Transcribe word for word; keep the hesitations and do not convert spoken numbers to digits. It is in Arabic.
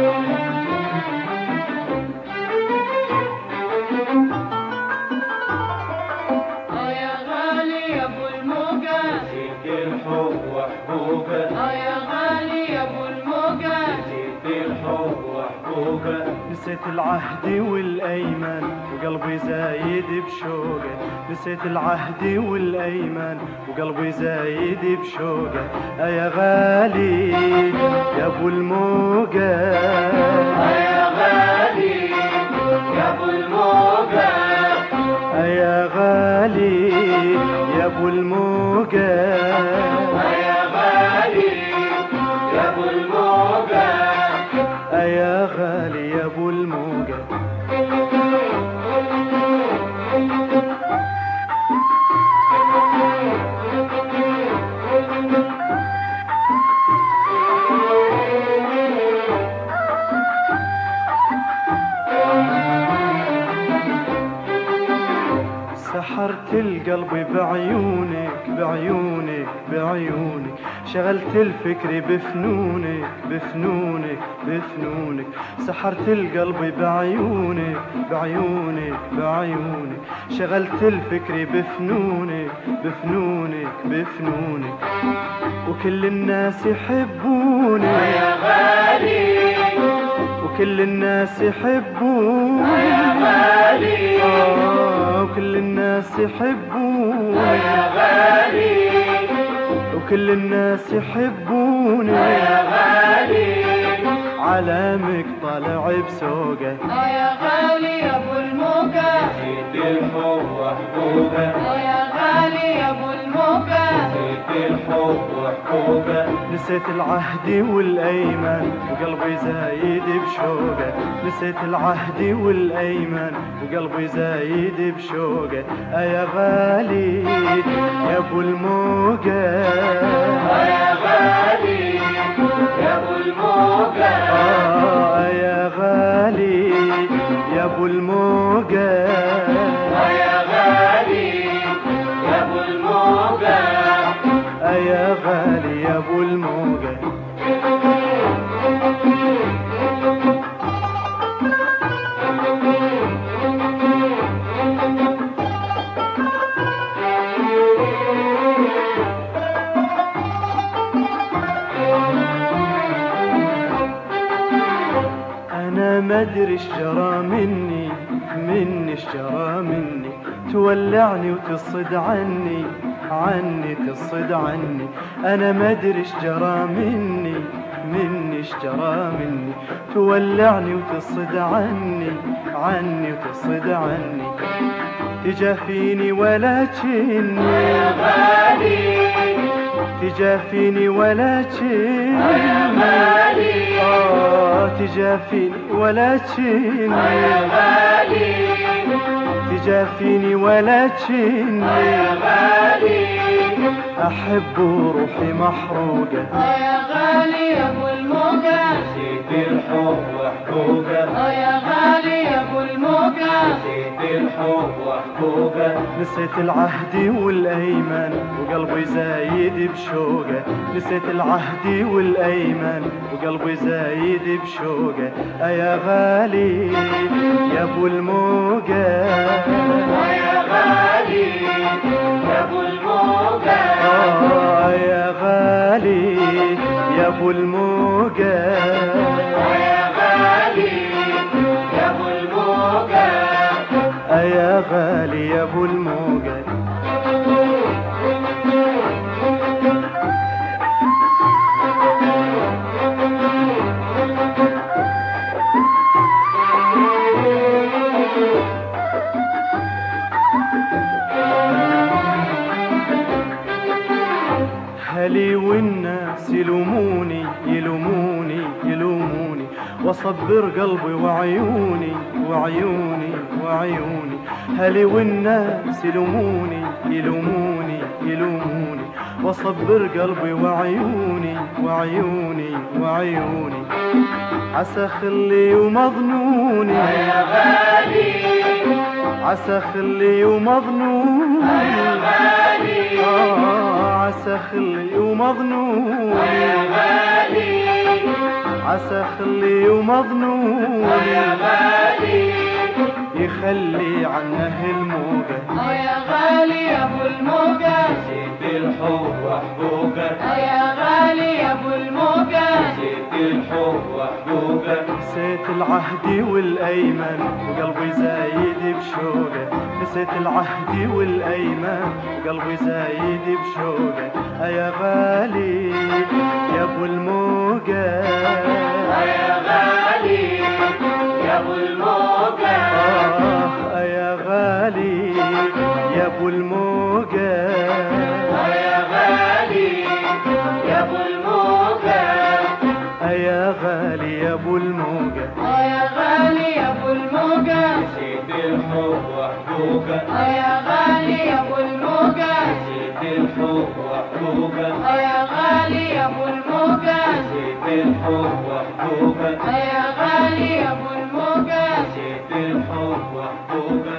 نسيت العهد والأيمان وقلبي زايد بشوقه، نسيت العهد والأيمان وقلبي زايد بشوقه. يا غالي يا ابو الموقه، يا غالي يا ابو الموقه، يا غالي يا ابو الموقه، يا غالي يا ابو الموقه، يا غالي يا ابو الموقه. سحرت القلب بعيونك بعيونك بعيونك، شغلت الفكر بفنونك بفنونك بفنونك. سحرت القلب بعيونك بعيونك بعيونك، شغلت الفكر بفنونك بفنونك بفنونك. وكل الناس يحبونك يا غالي، وكل الناس يحبونك يا غالي، آه وكل الناس يحبونك يا غالي، وكل الناس يحبونك يا غالي، علامك طالع بسوقه. يا غالي يا ابو الموقه، نسيت الحب وحقوقه، يا غالي يا ابو الموقه، نسيت الحب وحقوقه. نسيت العهد والأيمان وقلبي زايد بشوقه، نسيت العهد والأيمان وقلبي زايد بشوقه. يا غالي يا ابو الموقه، يا غالي يا ابو الموقه، آه يا غالي يا ابو الموقه، يا غالي يا ابو الموقه، يا غالي يا ابو الموقه. انا ما ادري ايش جرى مني مني ايش جرى مني، تولعني وتصد عني عني تصد عني. انا ما ادري ايش جرى مني مني ايش جرى مني، تولعني وتصد عني عني وتصد عني. تجافيني ولكني يا غالي، تجافيني ولكني يا غالي، آه تجافيني ولكني يا غالي، تجافيني ولكني يا غالي، أحب روحي محروقة. يا غالي يا ابو الموقه، نسيت الحب وحقوقه، يا غالي يا ابو الموقه، نسيت الحب وحقوقه. نسيت العهد والأيمان وقلبي زايد بشوقه، نسيت العهد والأيمان وقلبي زايد بشوقه. يا غالي يا ابو الموقه، يا غالي يا ابو الموقه، آه يا غالي يا ابو الموقه، يا غالي يا ابو الموقه، يا غالي يا ابو الموقه. هلي والناس يلوموني يلوموني يلوموني، واصبر قلبي وعيوني وعيوني وعيوني. هلي والناس يلوموني يلوموني يلوموني، واصبر قلبي وعيوني وعيوني وعيوني. عسى خلي ومظنوني يا غالي عسى خلي ومظنون يا غالي آه عسى خلي ومظنون يا غالي عسى خلي ومظنون يا غالي يخلي عنه الموجة يا غالي يا ابو الموجة نسيت الحب وحبوبة يا غالي يا ابو الموجة نسيت الحب وحبوبة نسيت العهد والايمان وقلبي زايد بشوقه نسيت العهد والايمان وقلبي زايد بشوقه يا غالي يا ابو الموجة يا غالي يا ابو الموجة آه يا غالي يا ابو الموجة يا غالي يا ابو الموجة يا غالي يا ابو الموجة يا غالي يا ابو الموجة نسيت الحب وحبوبة يا غالي يا ابو الموجة نسيت الحب وحبوبة يا غالي يا ابو الموجة نسيت الحب وحبوبة يا غالي يا ابو الموجة نسيت الحب وحبوبة